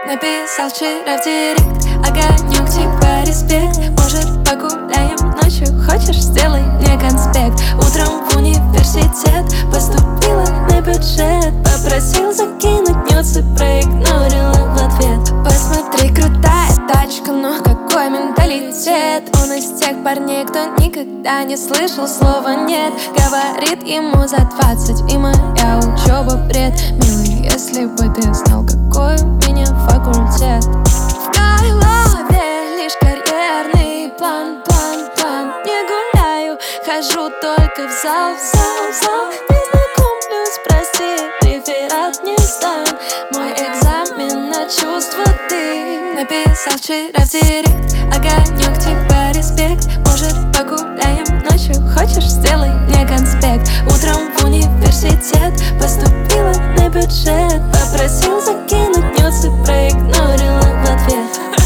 Написал вчера в директ: огонек, типа респект. Может, погуляем ночью, хочешь, сделай мне конспект. Утром в университет поступила на бюджет. Попросил закинуть нюцы, проигнорила в ответ. Посмотри, крутая тачка, но какой менталитет. Он из тех парней, кто никогда не слышал слова нет. Говорит ему за 20, и моя учеба бред. Милый, если бы ты знал, какой у меня факультет. В голове лишь карьерный план, план, план. Не гуляю, хожу только в зал, в зал, в зал. Не знакомлюсь, прости, реферат не сдан. Мой экзамен на чувства ты. Написал вчера в директ: огонек, типа респект. Может, погуляем ночью, хочешь, сделай мне конспект. Утром в университет поступила на бюджет. Попросил закинуть нюцы, проигнорила в ответ.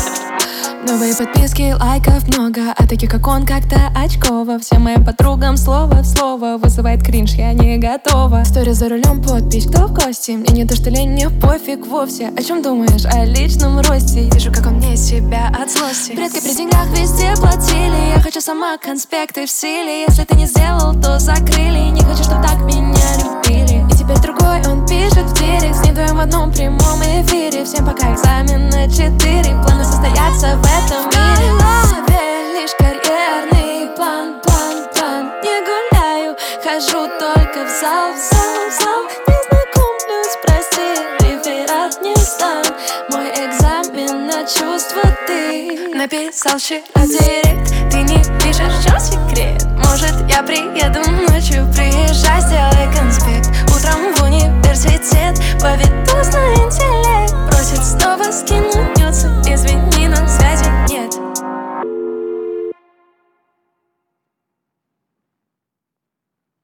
Новые подписки, лайков много, а таких как он как-то очково. Всем моим подругам слово в слово вызывает кринж, я не готова. Стори за рулем, подпись, кто в гости? Мне не то, что лень, мне пофиг вовсе. О чем думаешь? О личном росте. Вижу, как он мне из себя от злости. Предки при деньгах везде платили. Я хочу сама конспекты в силе. Если ты не сделал, то закрыли. Не хочу, чтоб так меня любили. И теперь другой он пишет в директ. С ней вдвоем в одном прямом эфире. Всем пока экзамен на 4. Планы состоятся в этом мире. В голове лишь карьерный план, план, план. Не гуляю, хожу только в зал, в зал, в зал. Не знакомлюсь, прости, реферат не сдан. Мой экзамен на чувства ты. Написал вчера в директ: ты не пишешь, в чем секрет? Может, я приеду ночью, приезжай, сделай конспект. Утром в университет поведусь на интеллект. Просит снова скинуть